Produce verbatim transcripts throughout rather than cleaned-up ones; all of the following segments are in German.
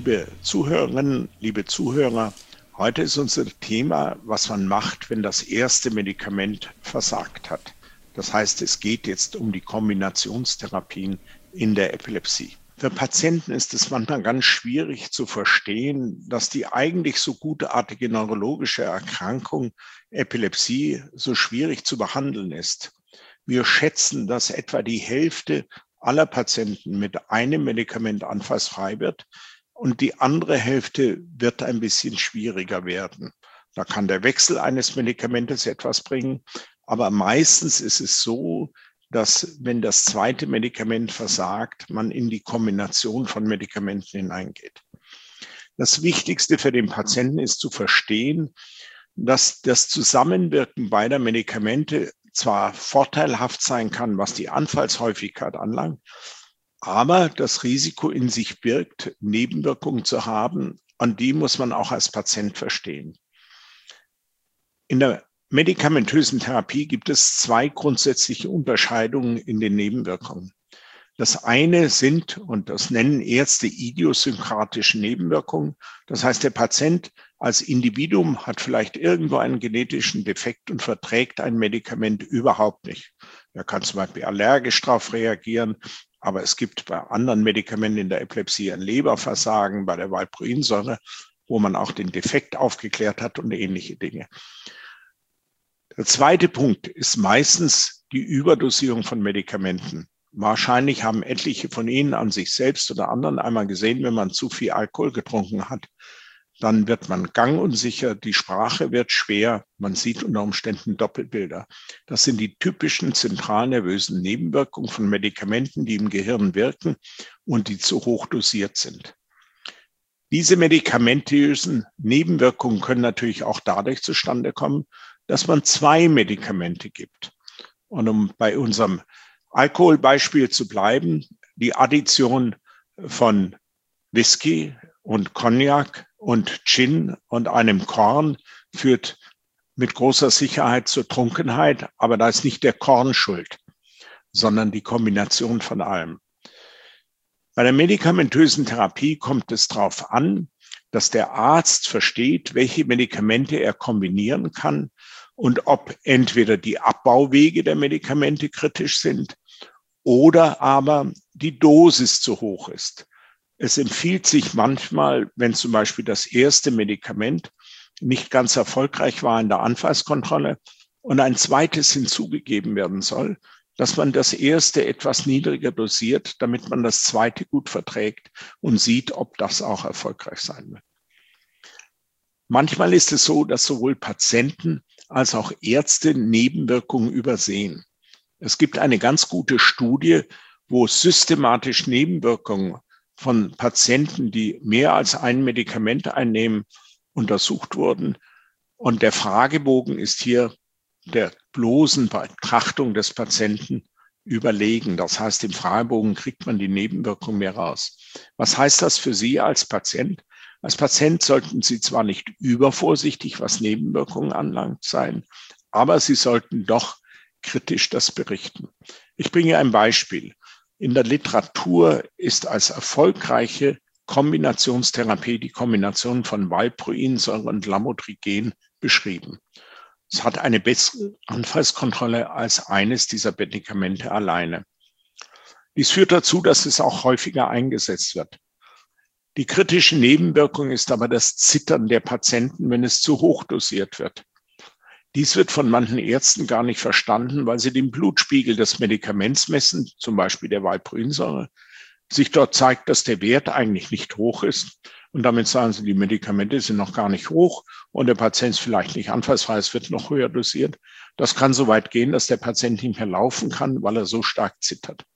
Liebe Zuhörerinnen, liebe Zuhörer, heute ist unser Thema, was man macht, wenn das erste Medikament versagt hat. Das heißt, es geht jetzt um die Kombinationstherapien in der Epilepsie. Für Patienten ist es manchmal ganz schwierig zu verstehen, dass die eigentlich so gutartige neurologische Erkrankung Epilepsie so schwierig zu behandeln ist. Wir schätzen, dass etwa die Hälfte aller Patienten mit einem Medikament anfallsfrei wird und die andere Hälfte wird ein bisschen schwieriger werden. Da kann der Wechsel eines Medikamentes etwas bringen, aber meistens ist es so, dass, wenn das zweite Medikament versagt, man in die Kombination von Medikamenten hineingeht. Das Wichtigste für den Patienten ist zu verstehen, dass das Zusammenwirken beider Medikamente zwar vorteilhaft sein kann, was die Anfallshäufigkeit anlangt, aber das Risiko in sich birgt, Nebenwirkungen zu haben, und die muss man auch als Patient verstehen. In der medikamentösen Therapie gibt es zwei grundsätzliche Unterscheidungen in den Nebenwirkungen. Das eine sind, und das nennen Ärzte, idiosynkratische Nebenwirkungen. Das heißt, der Patient als Individuum hat vielleicht irgendwo einen genetischen Defekt und verträgt ein Medikament überhaupt nicht. Er kann zum Beispiel allergisch darauf reagieren, aber es gibt bei anderen Medikamenten in der Epilepsie ein Leberversagen, bei der Valproinsäure, wo man auch den Defekt aufgeklärt hat und ähnliche Dinge. Der zweite Punkt ist meistens die Überdosierung von Medikamenten. Wahrscheinlich haben etliche von Ihnen an sich selbst oder anderen einmal gesehen, wenn man zu viel Alkohol getrunken hat, dann wird man gangunsicher, die Sprache wird schwer, man sieht unter Umständen Doppelbilder. Das sind die typischen zentralnervösen Nebenwirkungen von Medikamenten, die im Gehirn wirken und die zu hoch dosiert sind. Diese medikamentösen Nebenwirkungen können natürlich auch dadurch zustande kommen, dass man zwei Medikamente gibt. Und um bei unserem Alkoholbeispiel zu bleiben, die Addition von Whisky und Cognac und Gin und einem Korn führt mit großer Sicherheit zur Trunkenheit, aber da ist nicht der Korn schuld, sondern die Kombination von allem. Bei der medikamentösen Therapie kommt es darauf an, dass der Arzt versteht, welche Medikamente er kombinieren kann und ob entweder die Abbauwege der Medikamente kritisch sind oder aber die Dosis zu hoch ist. Es empfiehlt sich manchmal, wenn zum Beispiel das erste Medikament nicht ganz erfolgreich war in der Anfallskontrolle und ein zweites hinzugegeben werden soll, dass man das erste etwas niedriger dosiert, damit man das zweite gut verträgt und sieht, ob das auch erfolgreich sein wird. Manchmal ist es so, dass sowohl Patienten als auch Ärzte Nebenwirkungen übersehen. Es gibt eine ganz gute Studie, wo systematisch Nebenwirkungen von Patienten, die mehr als ein Medikament einnehmen, untersucht wurden. Und der Fragebogen ist hier der bloßen Betrachtung des Patienten überlegen. Das heißt, im Fragebogen kriegt man die Nebenwirkung mehr raus. Was heißt das für Sie als Patient? Als Patient sollten Sie zwar nicht übervorsichtig, was Nebenwirkungen anlangt, sein, aber Sie sollten doch kritisch das berichten. Ich bringe ein Beispiel. In der Literatur ist als erfolgreiche Kombinationstherapie die Kombination von Valproinsäure und Lamotrigin beschrieben. Es hat eine bessere Anfallskontrolle als eines dieser Medikamente alleine. Dies führt dazu, dass es auch häufiger eingesetzt wird. Die kritische Nebenwirkung ist aber das Zittern der Patienten, wenn es zu hoch dosiert wird. Dies wird von manchen Ärzten gar nicht verstanden, weil sie den Blutspiegel des Medikaments messen, zum Beispiel der Valproinsäure. Sich dort zeigt, dass der Wert eigentlich nicht hoch ist. Und damit sagen sie, die Medikamente sind noch gar nicht hoch und der Patient ist vielleicht nicht anfallsfrei, es wird noch höher dosiert. Das kann so weit gehen, dass der Patient nicht mehr laufen kann, weil er so stark zittert.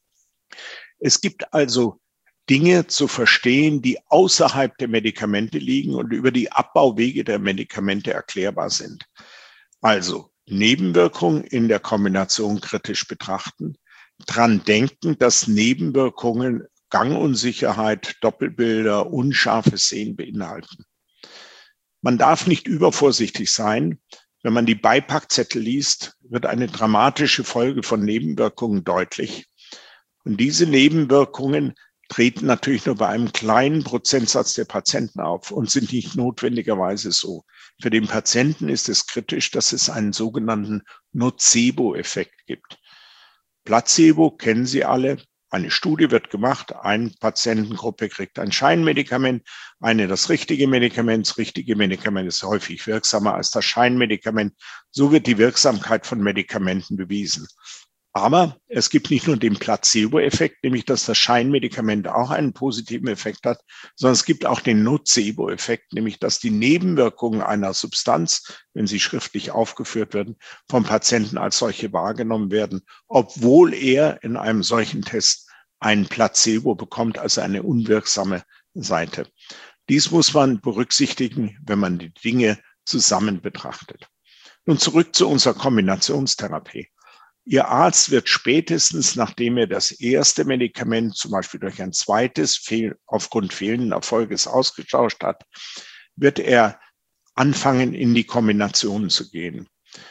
Es gibt also Dinge zu verstehen, die außerhalb der Medikamente liegen und über die Abbauwege der Medikamente erklärbar sind. Also Nebenwirkungen in der Kombination kritisch betrachten, dran denken, dass Nebenwirkungen Gangunsicherheit, Doppelbilder, unscharfes Sehen beinhalten. Man darf nicht übervorsichtig sein. Wenn man die Beipackzettel liest, wird eine dramatische Folge von Nebenwirkungen deutlich. Und diese Nebenwirkungen treten natürlich nur bei einem kleinen Prozentsatz der Patienten auf und sind nicht notwendigerweise so. Für den Patienten ist es kritisch, dass es einen sogenannten Nocebo-Effekt gibt. Placebo kennen Sie alle. Eine Studie wird gemacht, eine Patientengruppe kriegt ein Scheinmedikament, eine das richtige Medikament. Das richtige Medikament ist häufig wirksamer als das Scheinmedikament. So wird die Wirksamkeit von Medikamenten bewiesen. Aber es gibt nicht nur den Placebo-Effekt, nämlich dass das Scheinmedikament auch einen positiven Effekt hat, sondern es gibt auch den Nocebo-Effekt, nämlich dass die Nebenwirkungen einer Substanz, wenn sie schriftlich aufgeführt werden, vom Patienten als solche wahrgenommen werden, obwohl er in einem solchen Test ein Placebo bekommt, also eine unwirksame Seite. Dies muss man berücksichtigen, wenn man die Dinge zusammen betrachtet. Nun zurück zu unserer Kombinationstherapie. Ihr Arzt wird spätestens, nachdem er das erste Medikament zum Beispiel durch ein zweites fehl, aufgrund fehlenden Erfolges ausgetauscht hat, wird er anfangen, in die Kombination zu gehen.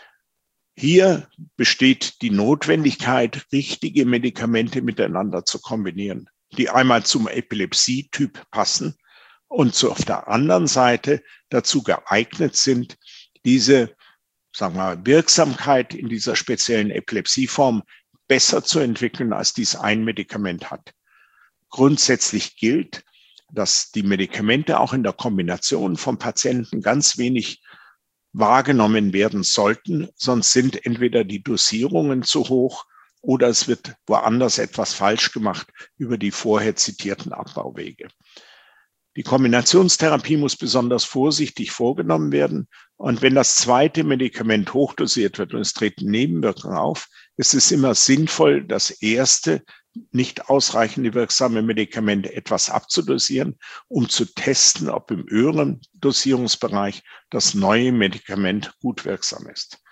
Hier besteht die Notwendigkeit, richtige Medikamente miteinander zu kombinieren, die einmal zum Epilepsietyp passen und so auf der anderen Seite dazu geeignet sind, diese sagen wir mal, Wirksamkeit in dieser speziellen Epilepsieform besser zu entwickeln, als dies ein Medikament hat. Grundsätzlich gilt, dass die Medikamente auch in der Kombination vom Patienten ganz wenig wahrgenommen werden sollten, sonst sind entweder die Dosierungen zu hoch oder es wird woanders etwas falsch gemacht über die vorher zitierten Abbauwege. Die Kombinationstherapie muss besonders vorsichtig vorgenommen werden. Und wenn das zweite Medikament hochdosiert wird und es treten Nebenwirkungen auf, ist es immer sinnvoll, das erste nicht ausreichende wirksame Medikament etwas abzudosieren, um zu testen, ob im höheren Dosierungsbereich das neue Medikament gut wirksam ist.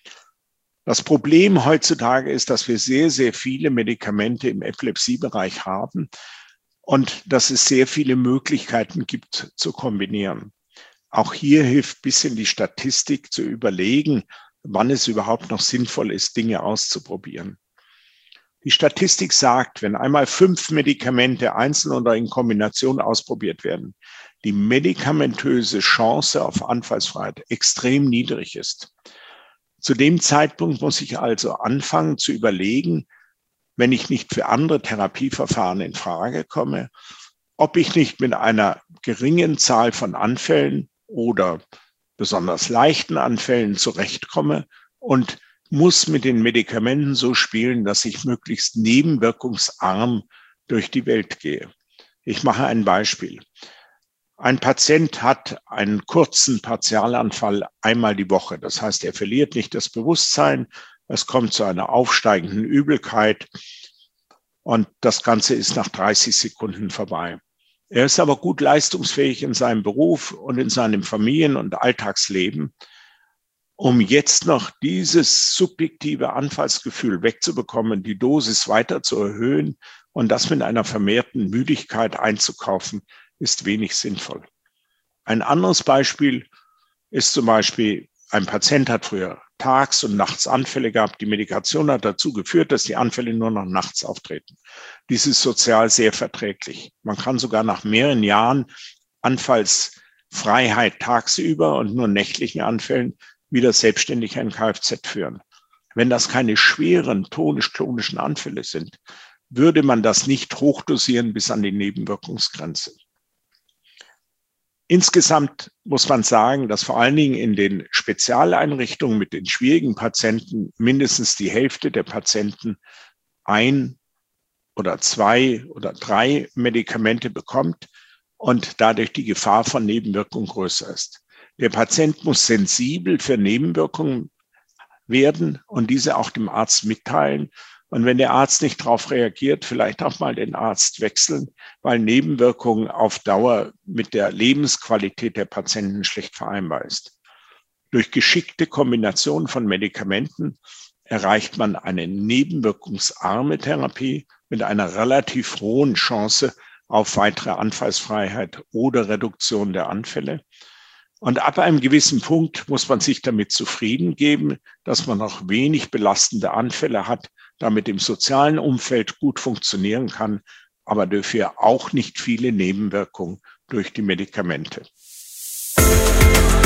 Das Problem heutzutage ist, dass wir sehr, sehr viele Medikamente im Epilepsiebereich haben und dass es sehr viele Möglichkeiten gibt zu kombinieren. Auch hier hilft ein bisschen die Statistik zu überlegen, wann es überhaupt noch sinnvoll ist, Dinge auszuprobieren. Die Statistik sagt, wenn einmal fünf Medikamente einzeln oder in Kombination ausprobiert werden, die medikamentöse Chance auf Anfallsfreiheit extrem niedrig ist. Zu dem Zeitpunkt muss ich also anfangen zu überlegen, wenn ich nicht für andere Therapieverfahren in Frage komme, ob ich nicht mit einer geringen Zahl von Anfällen oder besonders leichten Anfällen zurechtkomme und muss mit den Medikamenten so spielen, dass ich möglichst nebenwirkungsarm durch die Welt gehe. Ich mache ein Beispiel. Ein Patient hat einen kurzen Partialanfall einmal die Woche. Das heißt, er verliert nicht das Bewusstsein. Es kommt zu einer aufsteigenden Übelkeit und das Ganze ist nach dreißig Sekunden vorbei. Er ist aber gut leistungsfähig in seinem Beruf und in seinem Familien- und Alltagsleben. Um jetzt noch dieses subjektive Anfallsgefühl wegzubekommen, die Dosis weiter zu erhöhen und das mit einer vermehrten Müdigkeit einzukaufen, ist wenig sinnvoll. Ein anderes Beispiel ist zum Beispiel, ein Patient hat früher tags und nachts Anfälle gehabt. Die Medikation hat dazu geführt, dass die Anfälle nur noch nachts auftreten. Dies ist sozial sehr verträglich. Man kann sogar nach mehreren Jahren Anfallsfreiheit tagsüber und nur nächtlichen Anfällen wieder selbstständig ein Kfz führen. Wenn das keine schweren tonisch-klonischen Anfälle sind, würde man das nicht hochdosieren bis an die Nebenwirkungsgrenze. Insgesamt muss man sagen, dass vor allen Dingen in den Spezialeinrichtungen mit den schwierigen Patienten mindestens die Hälfte der Patienten ein oder zwei oder drei Medikamente bekommt und dadurch die Gefahr von Nebenwirkungen größer ist. Der Patient muss sensibel für Nebenwirkungen werden und diese auch dem Arzt mitteilen. Und wenn der Arzt nicht darauf reagiert, vielleicht auch mal den Arzt wechseln, weil Nebenwirkungen auf Dauer mit der Lebensqualität der Patienten schlecht vereinbar ist. Durch geschickte Kombination von Medikamenten erreicht man eine nebenwirkungsarme Therapie mit einer relativ hohen Chance auf weitere Anfallsfreiheit oder Reduktion der Anfälle. Und ab einem gewissen Punkt muss man sich damit zufrieden geben, dass man noch wenig belastende Anfälle hat, damit im sozialen Umfeld gut funktionieren kann aber dafür auch nicht viele Nebenwirkungen durch die Medikamente.